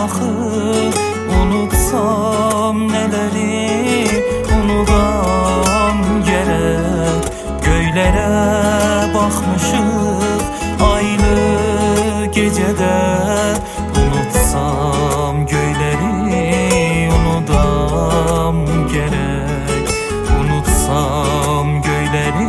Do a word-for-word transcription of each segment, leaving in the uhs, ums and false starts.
axı, unutsam neleri unutam gerek. Göylərə baxmışıq aylı gecədə, unutsam göyləri unutam gerek. Unutsam göyləri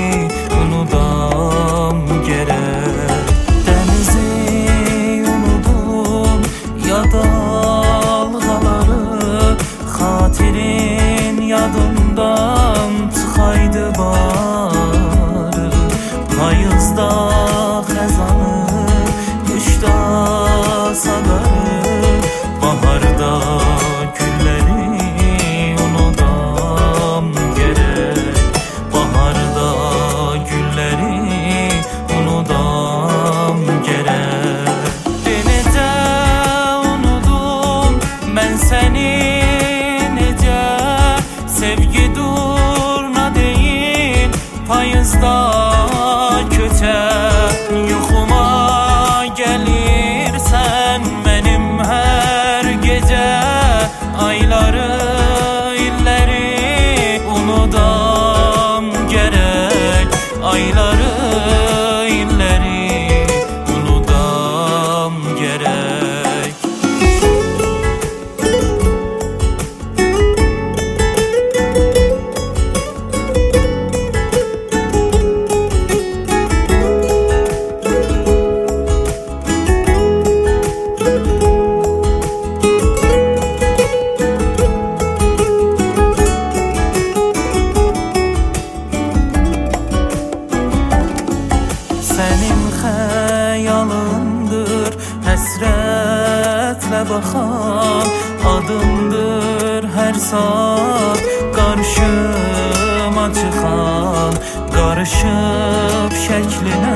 unutam gerek. Dənizi unudum ya dalğaları, xatirin yadımdan çıxaydı barı. Payızda xəzanı, qışda sagarı, baharda gülləri unutam gerek. Baharda gülləri unutam gerek. Denecə unudum mən səni, necə sevgi durna deyil payızda köçə. Yuxuma gəlirsən mənim hər gecə, ayları illəri unutam gerek. Ayları illəri unutam gerek. Sənin xəyalındır həsrətlə baxan, adındır hər saat qarşıma çıxan. Qarışıb şəklinə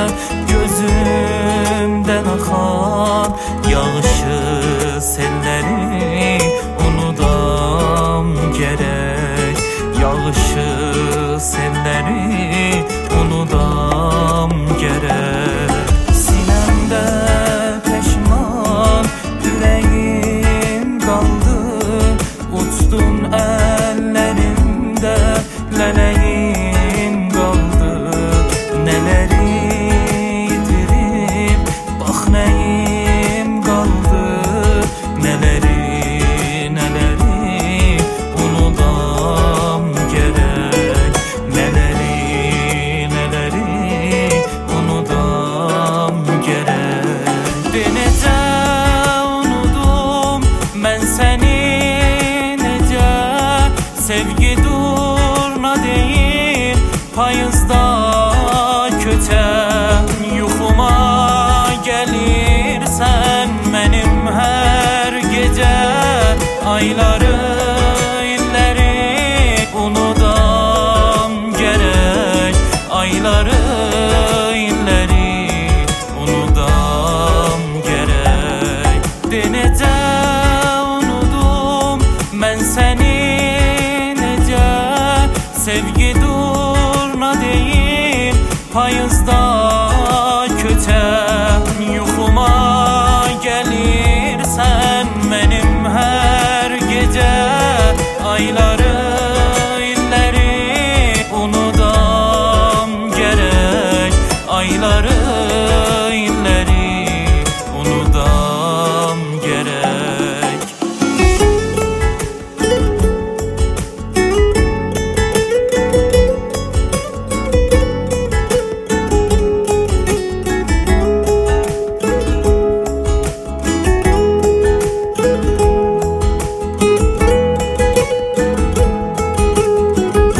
gözümdən axan, yağışı selləri unutam gerek. Yağışı selləri unutam gerek. Sinəmdə peşman ürəyim qaldı, uçdun əllərimdə lələyim qaldı. Nələri itirib bax nəyim qaldı, nələri nələri unutam gerek. Nələri nələri unutam gerek. Denecə unudum mən səni, necə sevgi durna deyil payızda köçə. Yuxuma gəlirsən mənim hər gecə, ayları illəri unutam gerek. Ayları illəri unutam gerek. Denecə unudum mən səni, necə sevgi durna deyil payızda köçə. Yuxuma gəlirsən mənim hər gecə, aylar